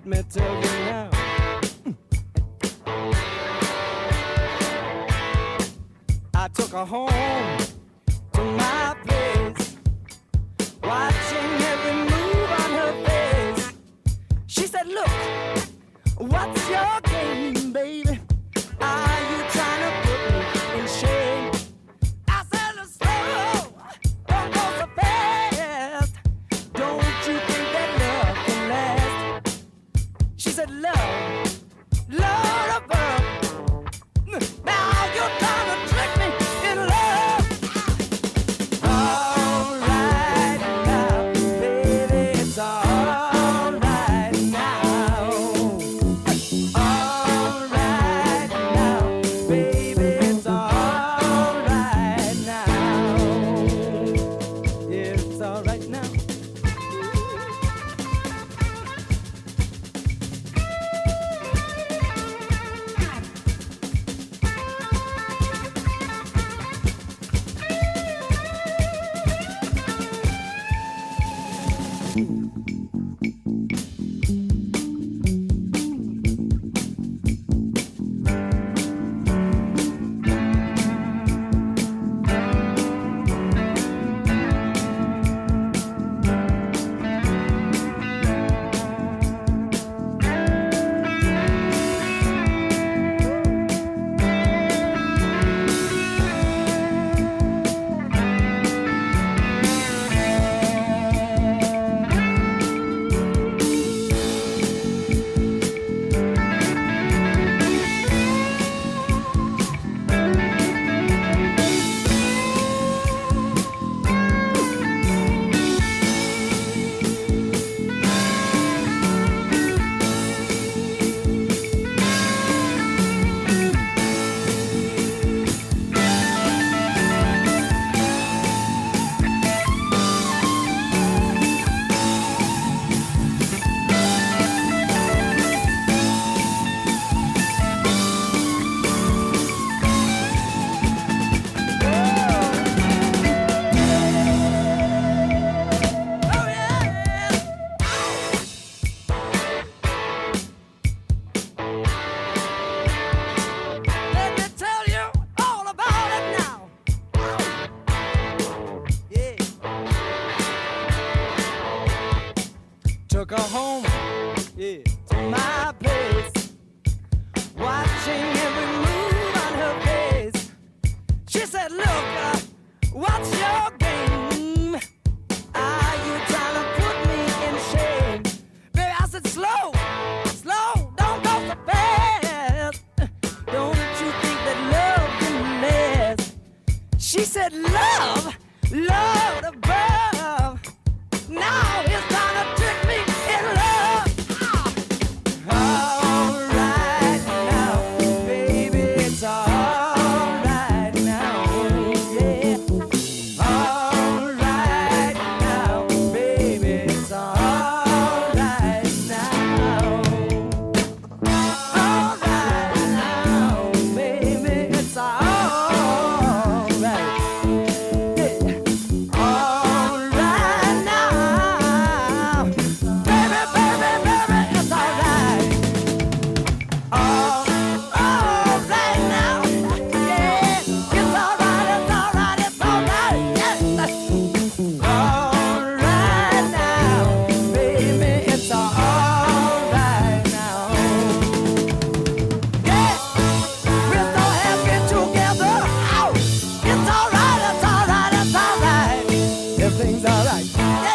let me tell you now. I took her home to my place, watching every move on her face. She said, look, what's your game, baby? Are you trying to put me in shame? I said, slow, don't go so fast. Don't you think that love can last? She said, love, love above. Now you're trying to trick me in love. All right now, baby, it's all right now. All right now, baby, it's all right now. Yeah, it's all right now. Let me tell you all about it now. Yeah. Took her home, yeah, to my place, watching every move on her face. She said, look, what's your game? Are you trying to put me in shame? Baby, I said, slow, slow, don't go so fast. Don't you think that love can last? She said, love, love above. Now it's time to trick me in love. All right now, baby, it's all right now, yeah. All right now, baby, it's all right now. All right now, baby, it's all right. Yeah. All right now, baby, baby, baby, it's all right. All right now, yeah, it's all right, it's all right, it's all right, yes. All right now, baby, it's all right now. Yeah, we're so happy together. Ow, it's all right, it's all right, it's all right. Everything's all right. Yeah.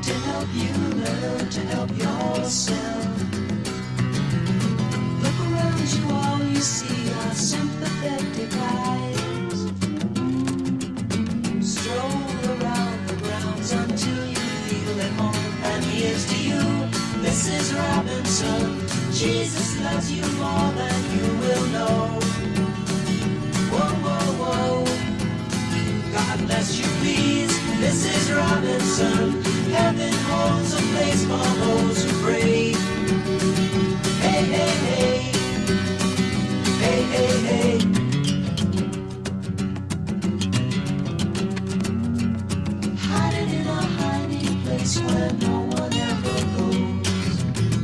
to help you learn to help yourself. Look around you, all you see are sympathetic eyes. Stroll around the grounds until you feel at home. And here's to you, Mrs. Robinson. Jesus loves you more than you will know. Whoa, whoa, whoa. God bless you, please, Mrs. Robinson. Heaven holds a place for those who pray. Hey, hey, hey. Hey, hey, hey. Hiding in a hiding place where no one ever goes.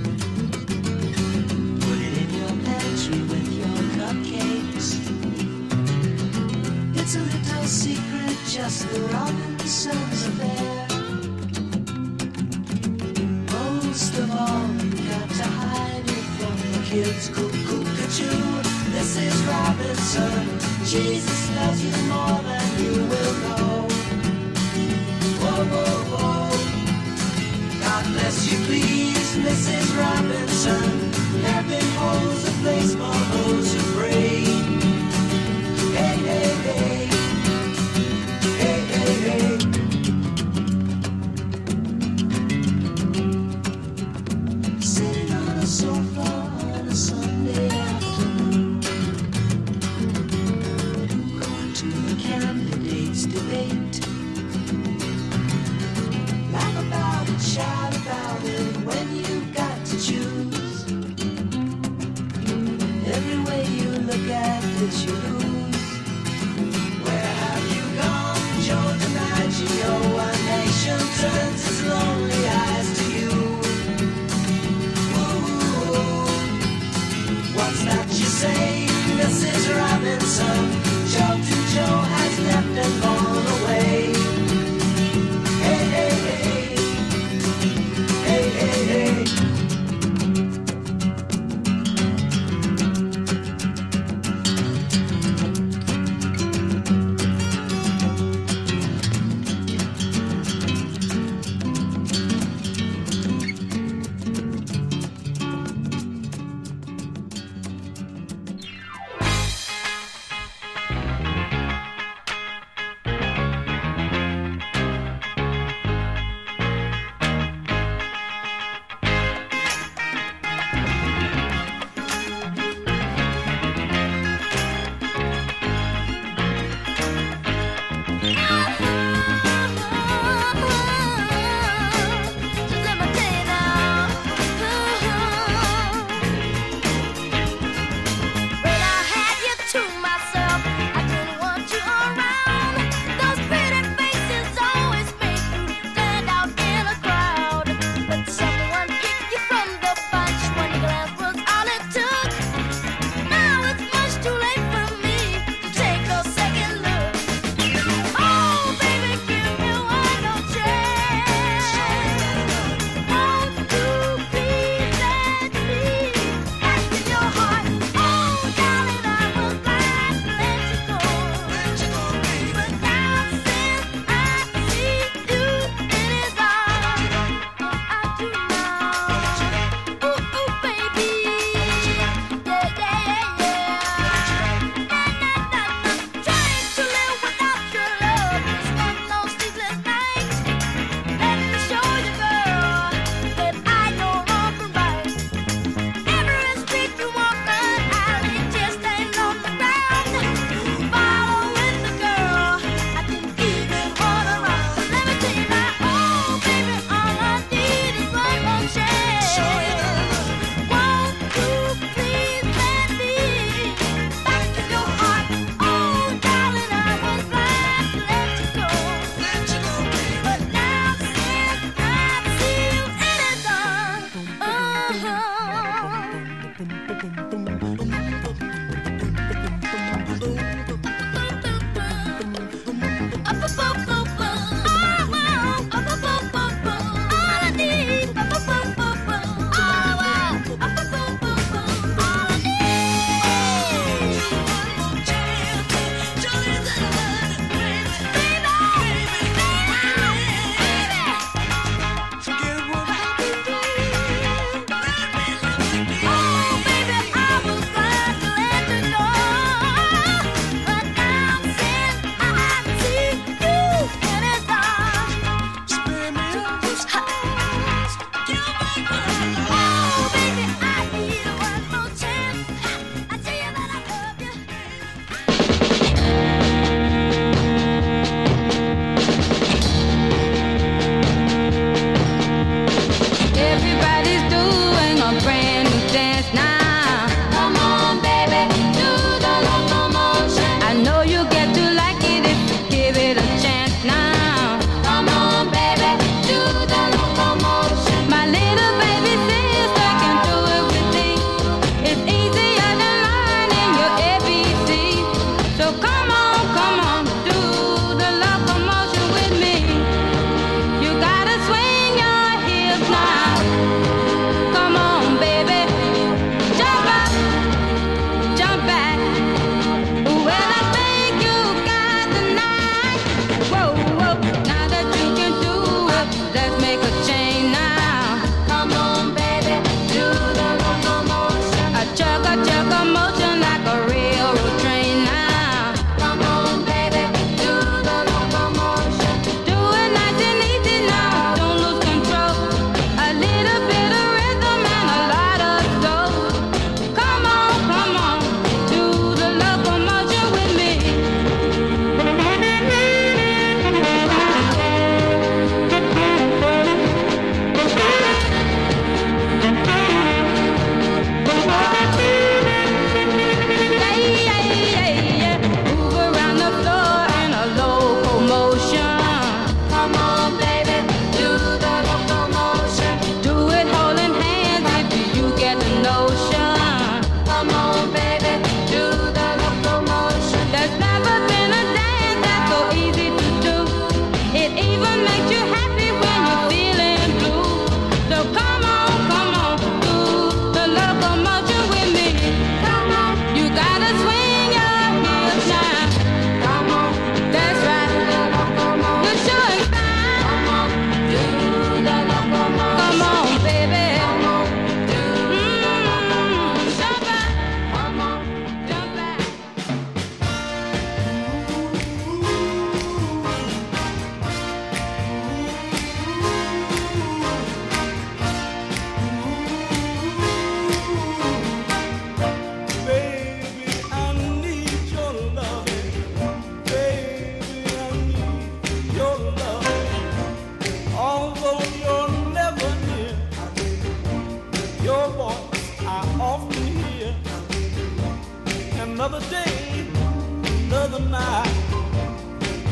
Put it in your pantry with your cupcakes. It's a little secret, just the Robinsons affair. Most of all, you got to hide it from the kids. Cuckoo-ca-choo, this is Robinson. Jesus loves you more than you will know. Whoa, whoa, whoa. God bless you, please, Mrs. Robinson. Heaven holds a place for those who pray. Hey, hey, hey. Hey, hey, hey. Sitting on a sofa on a Sunday afternoon, going to the candidates' debate. Laugh about it, shout about it when you've got to choose. Every way you look at it, you lose. Where have you gone, Joe DiMaggio? A nation turns its lonely eyes to you. Ooh, what's that you say, Mrs. Robinson? Joe to Joe has left and gone away. Hey, hey, hey. Hey, hey, hey.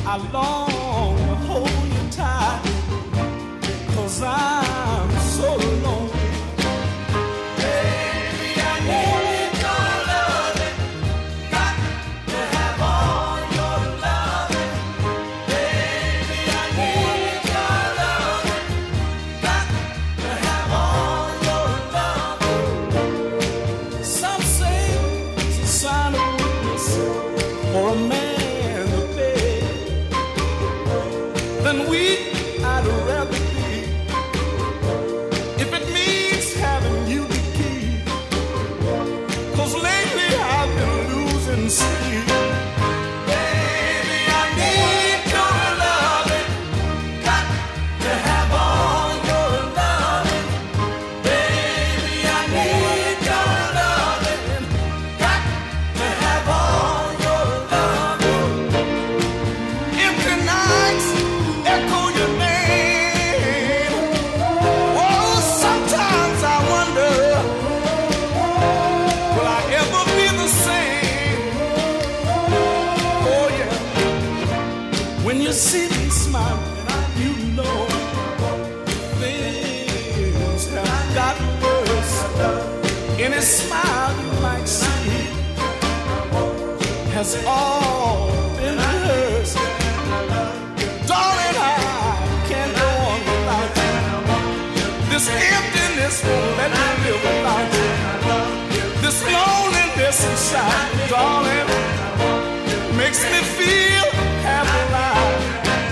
I long to hold you tight, 'cause I'm so lonely. Baby, I need your loving, got to have all your loving. Baby, I need your loving, got to have all your loving. Some say it's a sign of weakness for a man to beg. Then weak I'd rather be, if it means having you to keep. 'Cause lately I've been losing sleep. Baby, I need your loving, got to have all your loving. Baby, I need your loving, got to have all your loving. Empty nights echo your name. Oh, sometimes I wonder, will I ever be the same? Oh yeah, when you see me smiling, you know things have gotten worse. Any smile you might see has all been rehearsed. Darling, I can't go on without you. This emptiness won't let me live without you. This loneliness inside, darling, makes me feel half alive.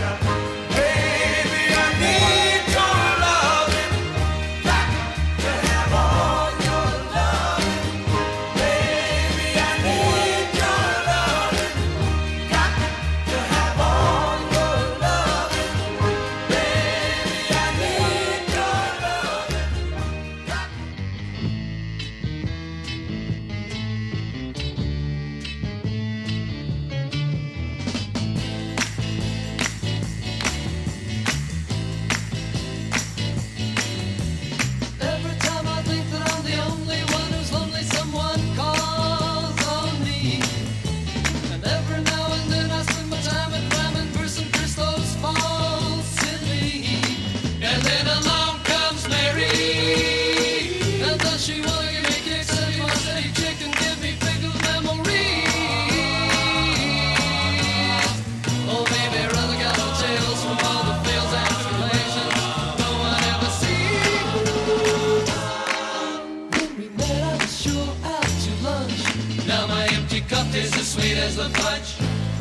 Baby, I need your loving, got to have all your loving. Baby, I need your loving, got to have all your loving. Baby, I need your loving. Every time I think that I'm the only one who's lonely, someone calls on me. And every now and then I spend my time at rhyming verse and curse those faults in me. And then along comes Mary, and does she wanna give me kicks? And you wanna say chicken, give me pickled memories. Oh baby, rather got no tales from all the fails and tribulations no one ever sees. When we met, I was sure out to lunch. Now my empty cup is as sweet as the punch.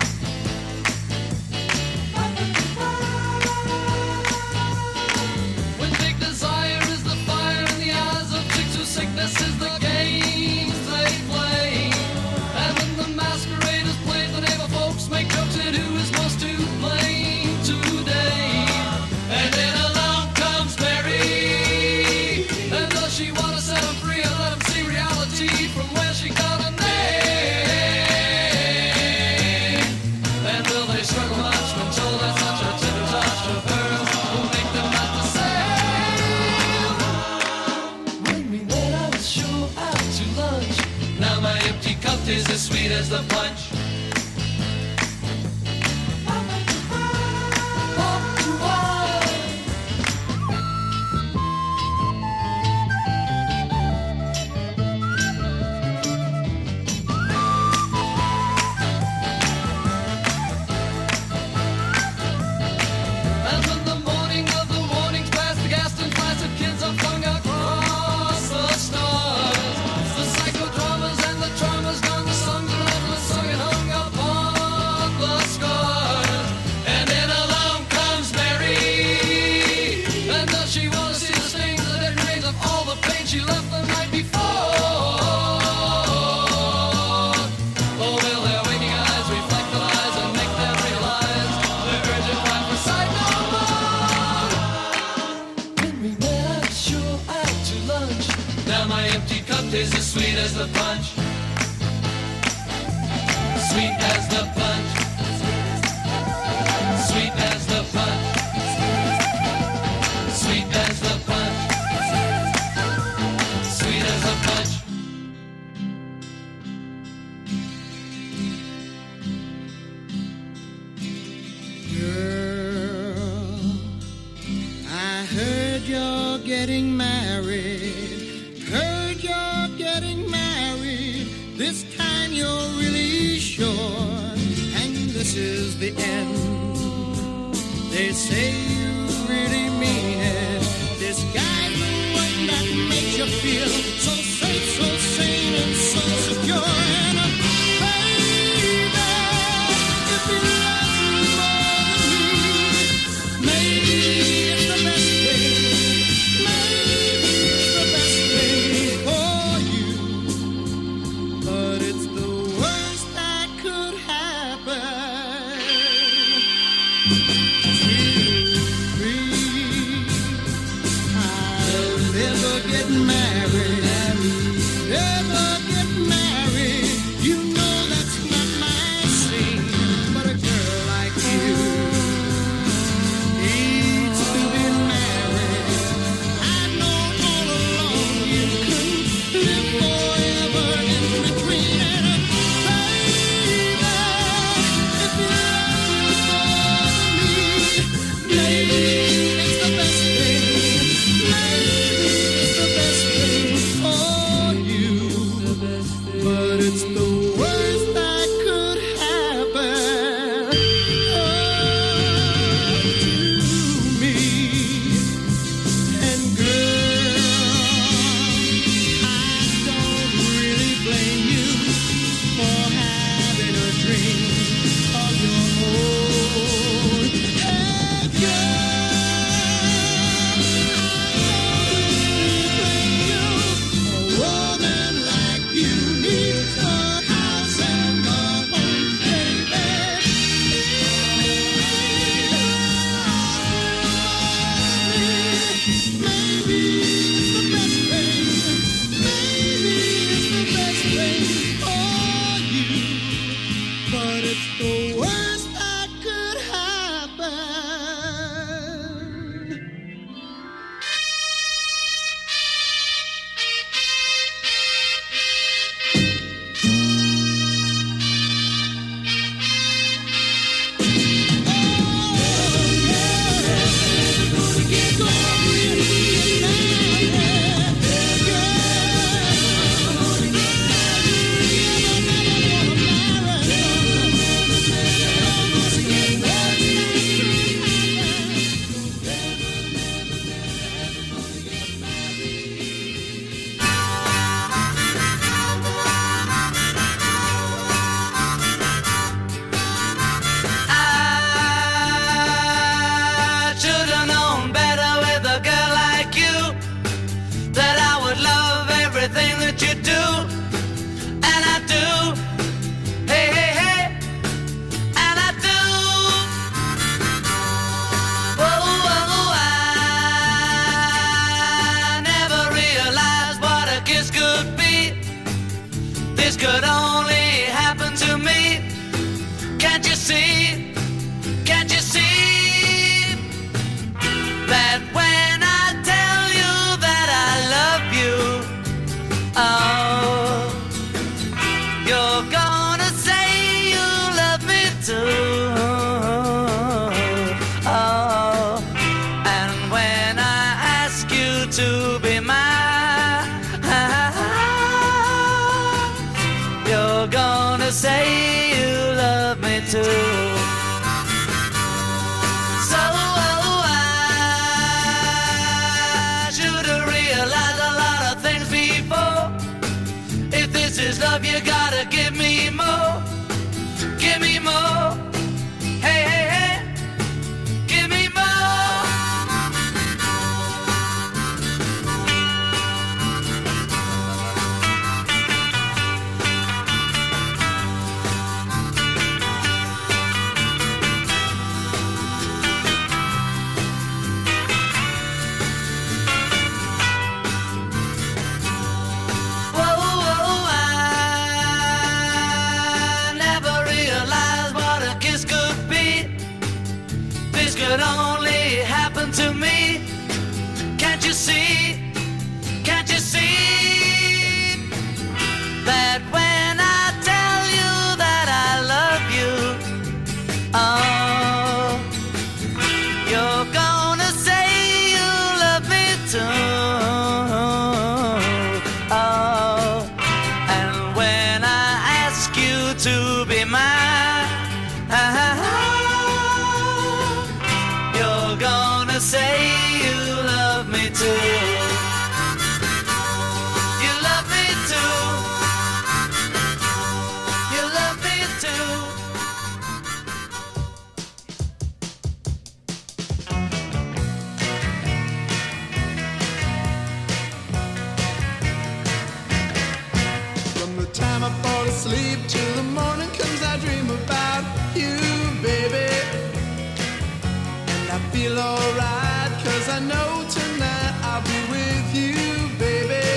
When big desire is the fire in the eyes of chicks whose sickness is the games they play. And when the masquerade is played, the neighbor folks make jokes at who is most to blame today. And then along comes Mary, and does she want to set him free and let him see reality from where she got a name? And will they struggle much when told that such a tender touch of hers will make them not the same? When we met, I was sure out to lunch. Now my empty cup is as sweet as the punch. Pop to wine. And when the morning of the mornings past, the gas and flights of kids are flung across the stars. The psychodramas and the traumas gone, the songs are endless, sung and hung upon the scars. And then along comes Mary, and does she want to see the stains, the dead remains of all the pain she left the night before? Oh, will their waking eyes reflect the lies and make them realize their urgent cry for sight no more? When we met, I was sure out to lunch. Now my empty cup is as sweet as the punch. Sweet as the punch. Sweet as the punch. Sweet as the punch. Sweet as the punch. heard you're getting married. Heard you're getting married. This time you're really sure. And this is the end. They say you really mean it. This guy's the one that makes you feel so safe, so sane, and so secure. And baby, if you love me more than me, maybe it's the best thing. Maybe it's the best thing for you. But it's the worst that could happen. I'll never get married. Never get married. You know that's not my scene. But a girl like you needs to be married. I know all along you couldn't live forever in between. And baby, if you love me more than me, maybe it's the best thing. Maybe it's the best thing for you. But it's the worst that could happen to me. And girl, I don't really blame you for having a dream of your own. Hey girl, a woman like you needs a house and a home, baby. Maybe it's the best thing. Maybe it's the best thing for you. But it's the worst that could happen. I should have known better with a girl like you, that I would love everything that you do, and I do. Hey, hey, hey, and I do. Oh, I never realized what a kiss could be. This could only happen to me. Can't you see? Can't you see that when I tell you that I love you, oh, you're gonna say you love me too. Oh, and when I ask you to be mine, you're gonna say you love me too. So I should have realized a lot of things before. If this is love, you gotta give me more. Give me more. Hey, hey, hey. Give me more. Whoa, whoa, you love me too. You love me too. You love me too. From the time I fall asleep till the morning comes, I dream about you, baby. And I feel alright, 'cause I know tonight I'll be with you, baby.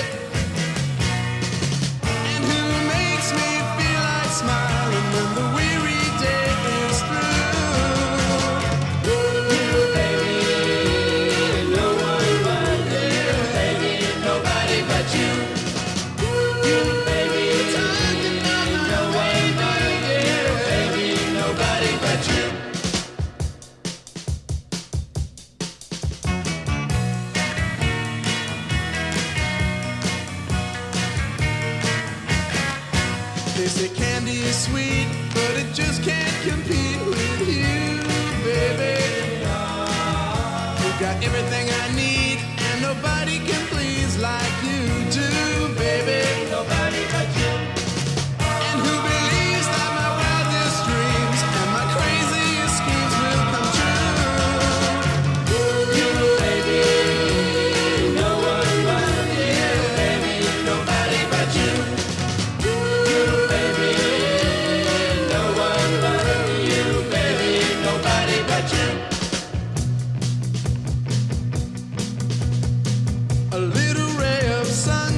And who makes me feel like smiling when the weary day is through? You, baby, no one but you, baby, nobody but you. You, baby, talking about no one but you, baby, nobody but you. They say candy is sweet, but it just can't compete with you, baby. You got everything I need, and nobody can please like you do, baby. Nobody but you. And who believes that my wildest dreams and my craziest schemes will come true? You, baby, no one but you, baby, nobody but you. You, baby, no one but you, baby, nobody but you. A little ray of sun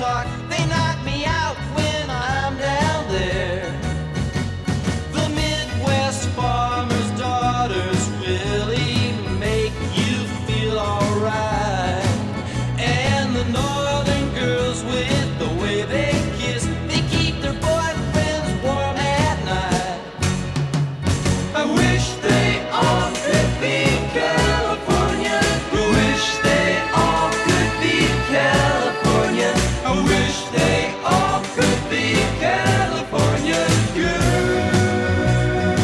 block. They knock me out when I'm down there. The Midwest farmers' daughters really make you feel alright. And the northern girls with the way they kiss, they keep their boyfriends warm at night. I wish they all could be California. I wish they all could be California. I wish they all could be California girls.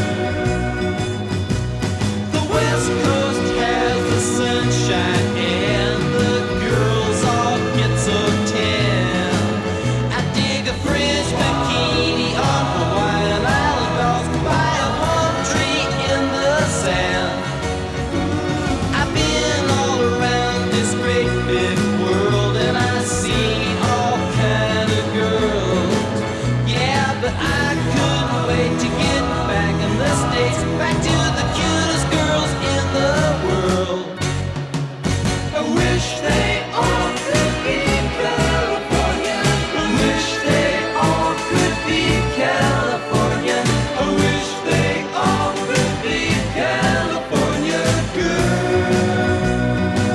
The West Coast has the sunshine and the girls all get so tan. I dig a French bikini on Hawaiian Island by a palm tree in the sand. I've been all around this great big world and I've seen all kind of girls. Yeah, but I couldn't wait to get back in the States, back to the cutest girls in the world. I wish they all could be California. I wish they all could be California. I wish they all could be California girls.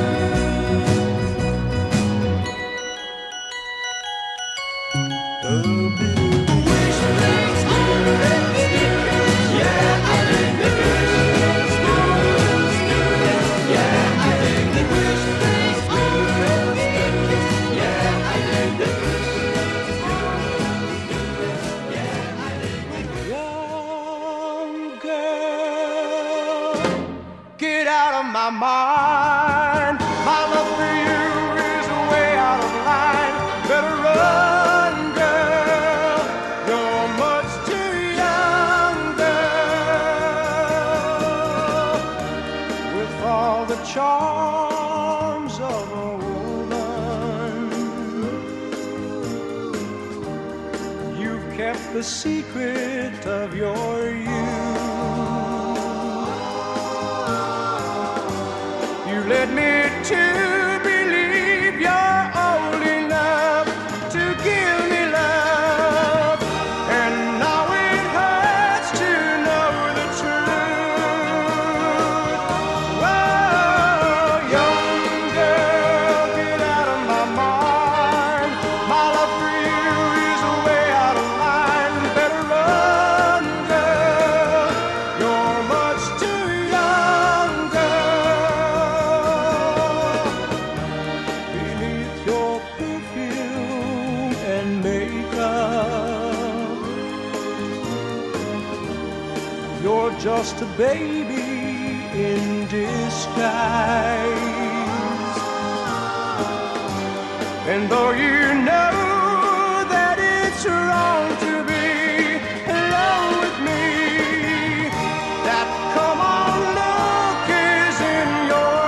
I wish they all could be. Yeah, I think the girls, yeah, I think the wish they all could be. Yeah, I think the yeah, I think the young girl, get out of my mind. My love for you is way out of line. Better run, girl. You're much too young, girl. With all the charms of a woman, you've kept the secret of your youth. You led me to believe you're old enough to give me love, and now it hurts to know the truth. Whoa, young girl, get out of my mind. My love for you is way out of line. Better run, girl. You're much too young, girl. Beneath your perfume and makeup, you're just a baby in disguise. And though you know that it's wrong to be alone with me, that come on look is in your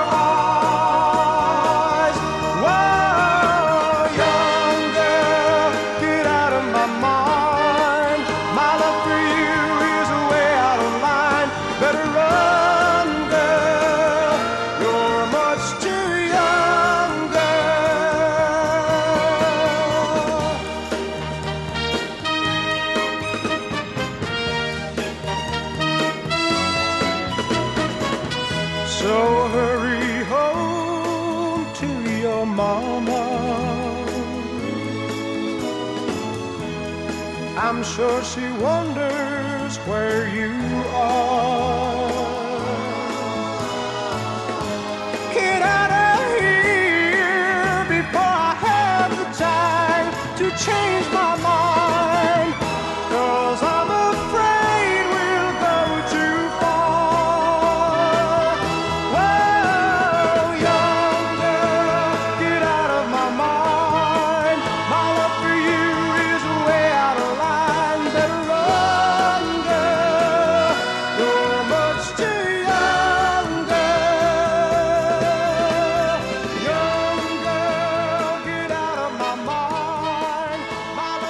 eyes. Whoa, young girl, get out of my mind. My love for you is way out of line. Better run, girl. You're much too young, girl. So hurry home to your mama. I'm sure she wonders where you are. Get out of here before I have the time to change my mind, 'cause I'm afraid we'll go too far. Whoa, young girl, get out of my mind. My love for you is way out of line. Better run, girl. You're much too young, girl. Young girl, get out of my mind. My love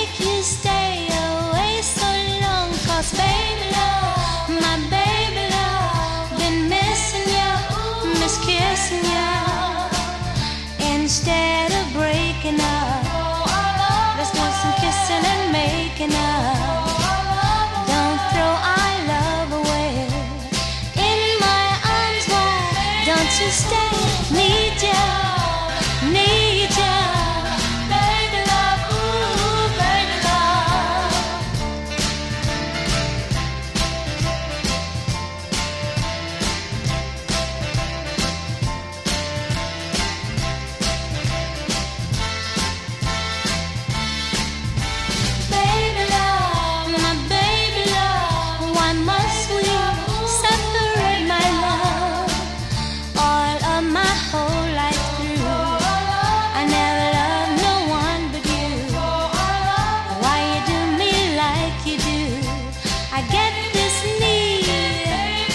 make you stay away so long? 'Cause baby love, my baby love, been missing you, miss kissing you. Instead of breaking up, let's do some kissing and making up. Don't throw our love away. In my arms, why don't you stay? Need you, need you. Baby love, ooh, baby love. Baby love, my baby love, why must we separate, my love? All of my whole life through, I never loved no one but you. Why you do me like you do? I get this need,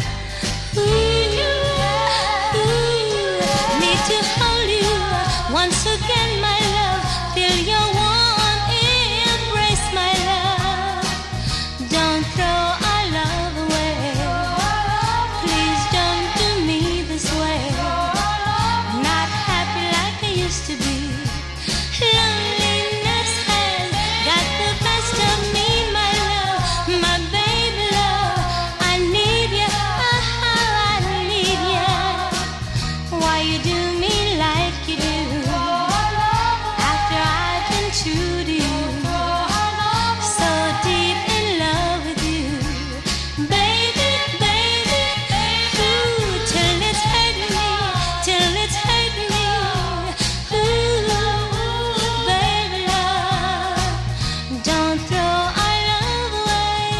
need to hold you once again, my love. Feel your warm embrace, my love. Don't throw our love away. Please don't do me this way. Not happy like I used to be. Loneliness has got the best of me, my love, my baby love. I need you, I need you. Why you do me like you do? After I've been true to you, so deep in love with you, baby, baby, ooh, till it's hurting me, till it's hurting me, ooh, baby love, don't throw our love away.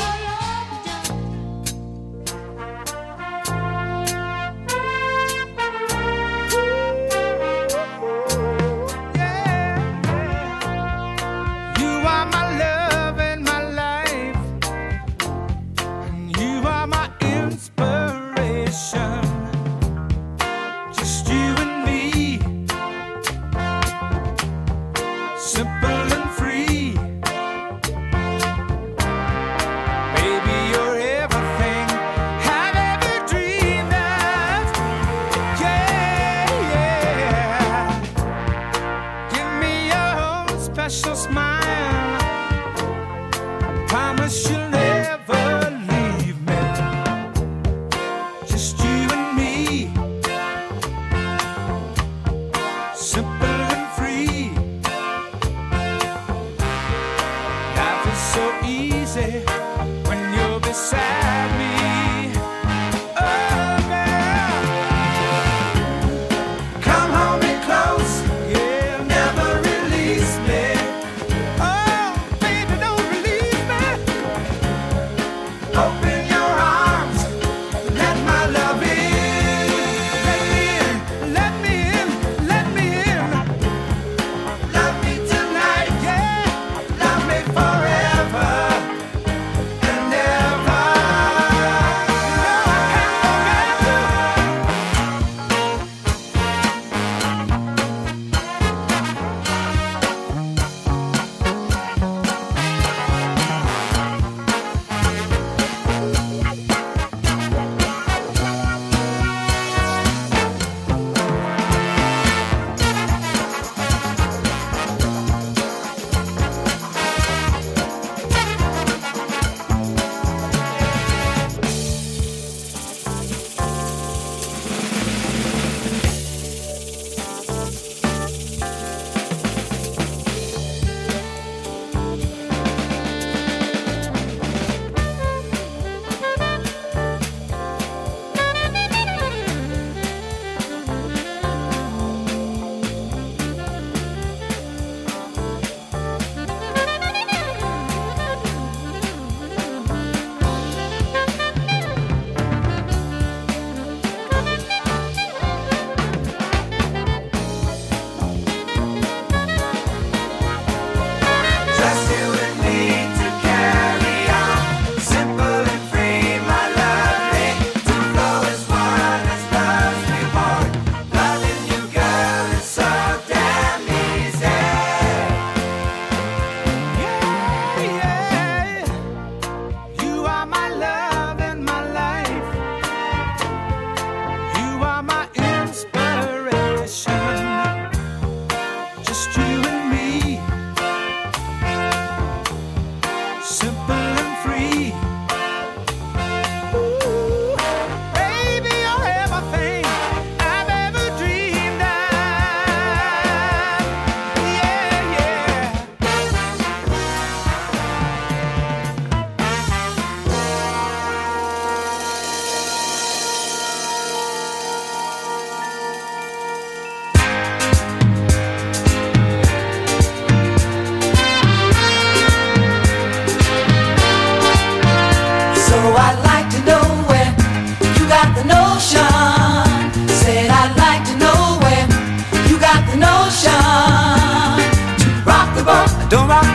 You are my love and my life, and you are my inspiration. Just you and me, simple and free. Baby, you're everything I've ever dreamed of. Yeah, yeah. Give me your own special smile. Promise you'll never leave me. Just you and me, simple and free. Life is so easy when you're beside me. Oh, girl, come hold me close, yeah, never release me. Oh, baby, don't release me.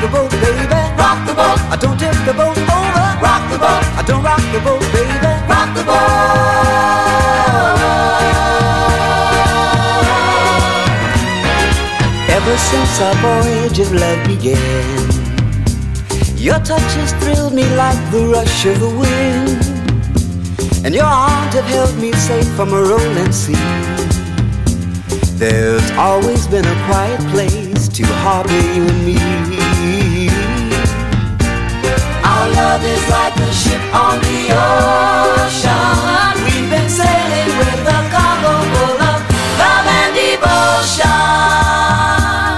the boat, baby. Rock the boat. I don't tip the boat over. Rock the boat. I don't rock the boat, baby. Rock the boat. Ever since our voyage of love began, your touch has thrilled me like the rush of the wind, and your arms have held me safe from a rolling sea. There's always been a quiet place to harbor you and me. Our love is like a ship on the ocean. We've been sailing with a cargo full of love and devotion.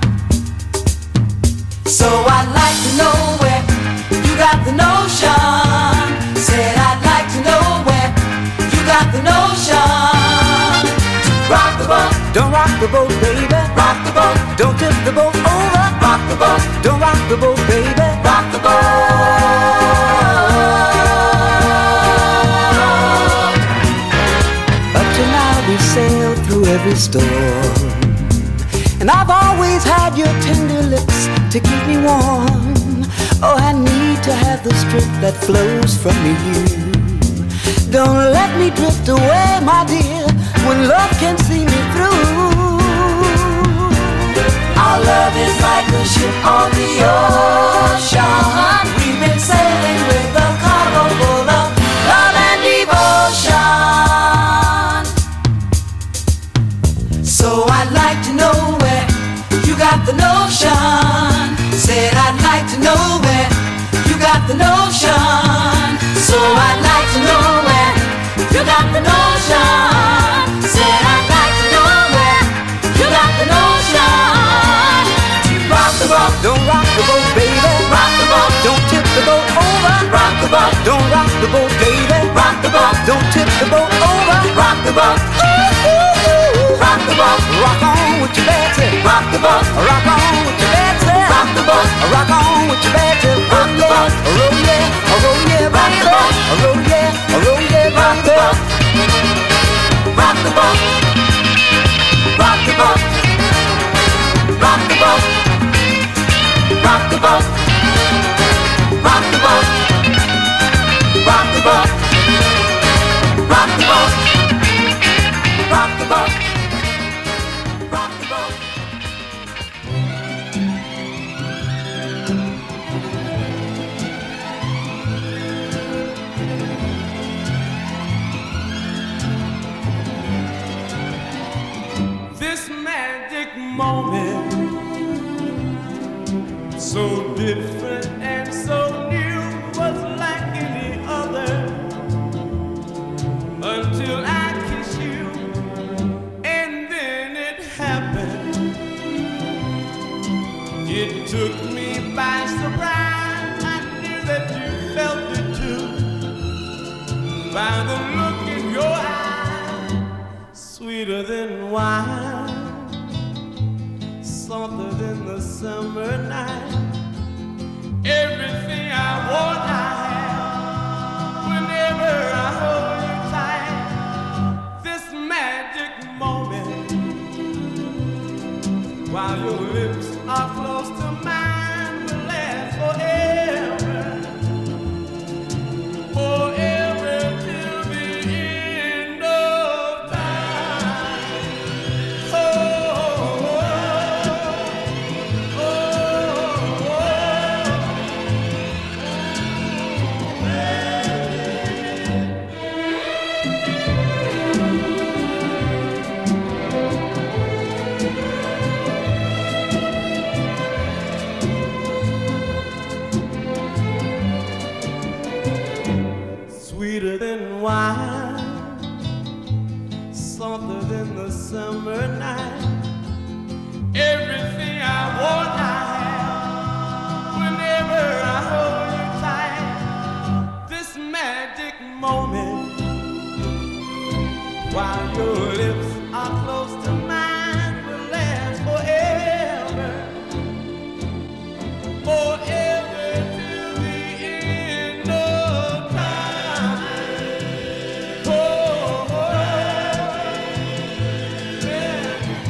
So I'd like to know where you got the notion. Said I'd like to know where you got the notion. Rock the boat, don't rock the boat, baby. Rock the boat, don't tip the boat over. Rock the boat, don't rock the boat, baby. Rock the boat. Up to now we sailed through every storm, and I've always had your tender lips to keep me warm. Oh, I need to have the strength that flows from you. Don't let me drift away, my dear, when love can see me through. Our love is like a ship on the ocean. We've been sailing with a cargo full of love and devotion. So I'd like to know where you got the notion. Said I'd like to know where you got the notion. So I'd like to know where you got the notion. Said I'd like to know where you got the notion. Rock the boat, don't rock the boat, baby. Rock the boat, don't tip the boat over. Rock the boat, don't rock the boat, baby. Rock the boat, don't tip the boat over. Rock the boat, ooh, ooh, ooh. Rock the boat, rock on with your Betsy. Rock the boat, rock on with your Betsy. Rock the boat, rock on with your Betsy. Rock the boat, roll yeah, roll yeah, rock the boat, roll yeah, roll yeah, rock the boat. Rock the boat, rock the boat, rock the boat, rock the boat, rock the boat, rock the boat, rock the boat, rock the boat, rock the boat. This magic moment, so different and so new, was like any other until I kissed you, and then it happened. It took me by surprise. I knew that you felt it too, by the look in your eyes, sweeter than wine, softer than the summer night. Everything I want, I have. Whenever I hold you tight, this magic moment, while your lips are close to mine, will last forever, forever till the end of time. Oh, oh, oh, oh, oh. Sweeter than wine, softer than the summer night. Everything I want, I have. Whenever I hold you tight, this magic moment, while your lips are close to mine, will last forever, forever till the end of time. Oh, oh, yeah.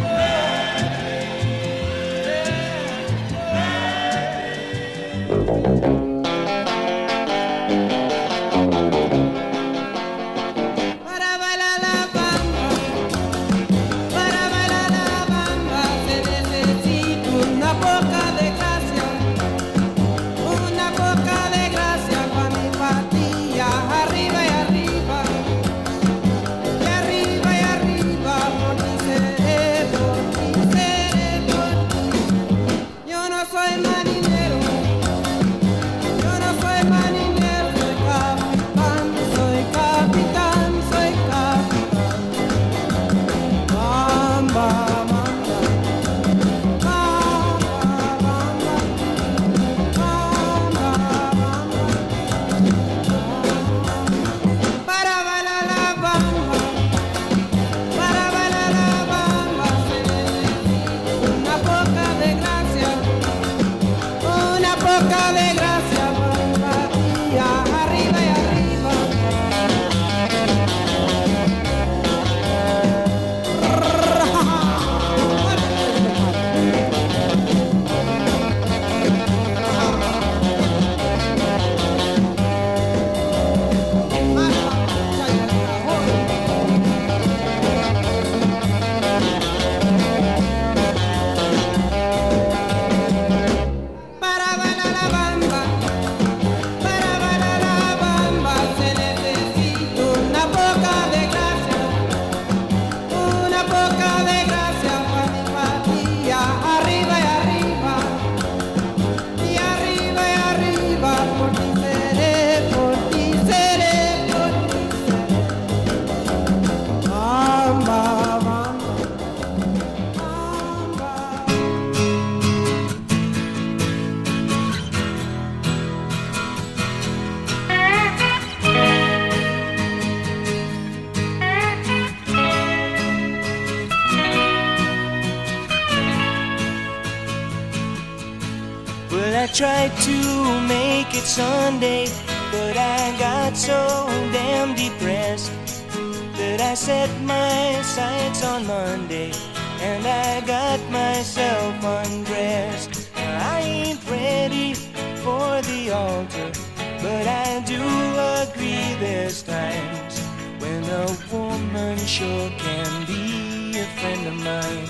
I tried to make it Sunday, but I got so damn depressed that I set my sights on Monday and I got myself undressed. I ain't ready for the altar, but I do agree there's times when a woman sure can be a friend of mine.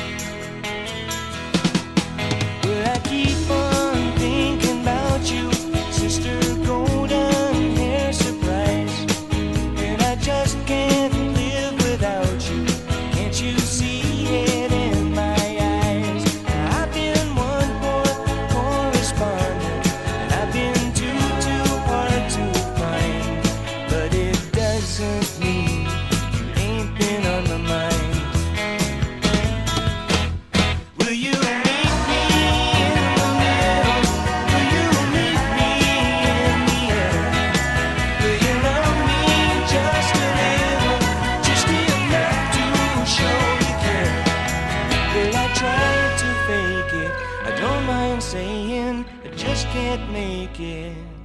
But I keep on thinking about you, Sister Golden Hair Surprise, and I just can't live without you. Can't you see it in my eyes? I've been one poor correspondent, and I've been too hard to find, but it doesn't mean you ain't been on my mind. Will you meet me in the middle? Will you meet me in the air? Will you love me just a little, just enough to show you care? Will I try to fake it? I don't mind saying I just can't make it.